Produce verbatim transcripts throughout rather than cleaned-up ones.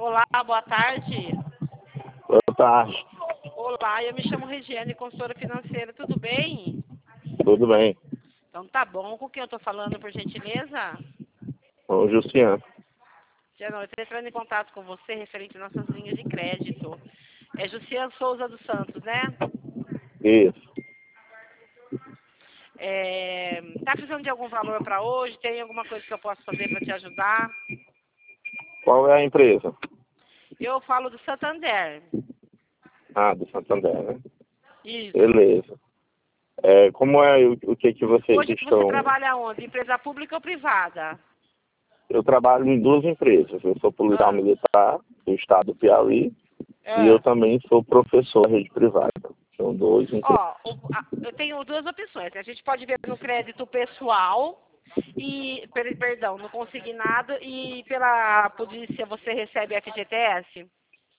Olá, boa tarde. Boa tarde. Olá, eu me chamo Regiane, consultora financeira, tudo bem? Tudo bem? Então tá bom, com quem eu estou falando, por gentileza? Ô, Justian. Tiana, eu estou entrando em contato com você referente às nossas linhas de crédito. É Jussian Souza dos Santos, né? Isso. É, tá precisando de algum valor para hoje? Tem alguma coisa que eu possa fazer para te ajudar? Qual é a empresa? Eu falo do Santander. Ah, do Santander, né? Isso. Beleza. É, como é o, o que que vocês Hoje que você estão... trabalha onde? Empresa pública ou privada? Eu trabalho em duas empresas. Eu sou policial Ah, militar do estado do Piauí e eu ah. também sou professor da rede privada. São dois empregos. Ó, o- a- eu tenho duas opções. A gente pode ver no crédito pessoal e, per- perdão, no consignado e pela polícia você recebe F G T S?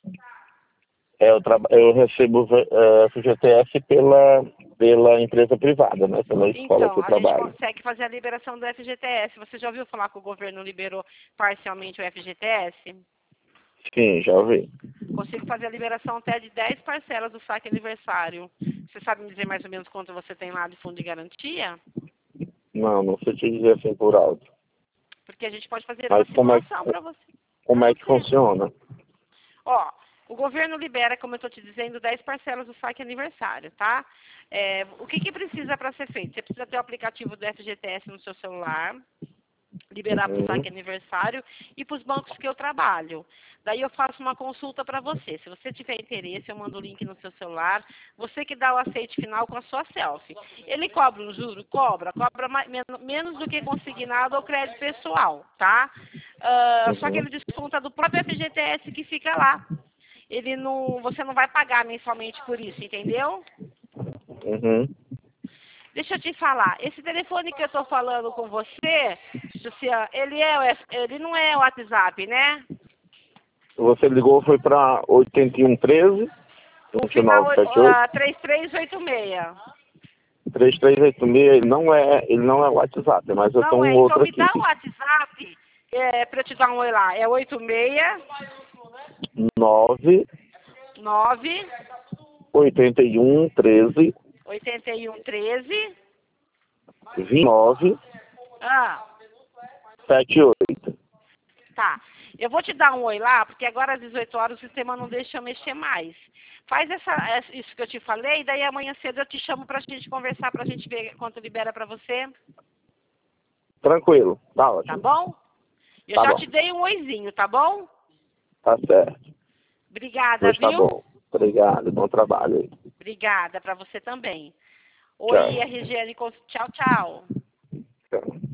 É, eu, traba... eu recebo é, F G T S pela, pela empresa privada, né? Pela escola que Então, eu a gente trabalho. consegue fazer a liberação do F G T S. Você já ouviu falar que o governo liberou parcialmente o F G T S? Sim, já vi. Consigo fazer a liberação até de dez parcelas do saque aniversário. Você sabe me dizer mais ou menos quanto você tem lá de fundo de garantia? Não, não sei te dizer assim por alto. Porque a gente pode fazer uma Mas como é, simulação para você. como Para é que você. funciona? Ó, o governo libera, como eu estou te dizendo, dez parcelas do saque aniversário, tá? É, o que, que precisa para ser feito? Você precisa ter o aplicativo do F G T S no seu celular, liberar para o Uhum. saque aniversário e para os bancos que eu trabalho. Daí eu faço uma consulta para você. Se você tiver interesse, eu mando o link no seu celular. Você que dá o aceite final com a sua selfie. Ele cobra um juro? Cobra. Cobra mais, men- menos do que consignado ou crédito pessoal, tá? Ah, só que Uhum. ele desconta do próprio F G T S que fica lá. Ele não, você não vai pagar mensalmente por isso, entendeu? Uhum. Deixa eu te falar, esse telefone que eu estou falando com você, Luciano, ele, é, o F- ele não é o WhatsApp, né? Você ligou, foi para oitenta e um treze, O vinte e final nove setenta e oito, uh, três três oito seis. três três oito seis, ele não é, ele não é WhatsApp, mas eu tenho Não um é, então outro me aqui. dá o WhatsApp é, para eu te dar um oi lá. É oito seis nove nove oitenta e um treze oito um treze. vinte e nove Ah, setenta e oito. tá. Eu vou te dar um oi lá, porque agora às dezoito horas o sistema não deixa eu mexer mais. Faz essa, essa- isso que eu te falei, daí amanhã cedo eu te chamo pra gente conversar, pra gente ver quanto libera pra você, Tranquilo, tá tá ótimo. bom? Eu Tá já bom, te dei um oizinho, tá bom? tá certo. Obrigada, Pois tá viu? bom. Obrigado, bom trabalho aí. Obrigada pra você também. Oi, Tchau. R G L, Cons- tchau, tchau. Tchau.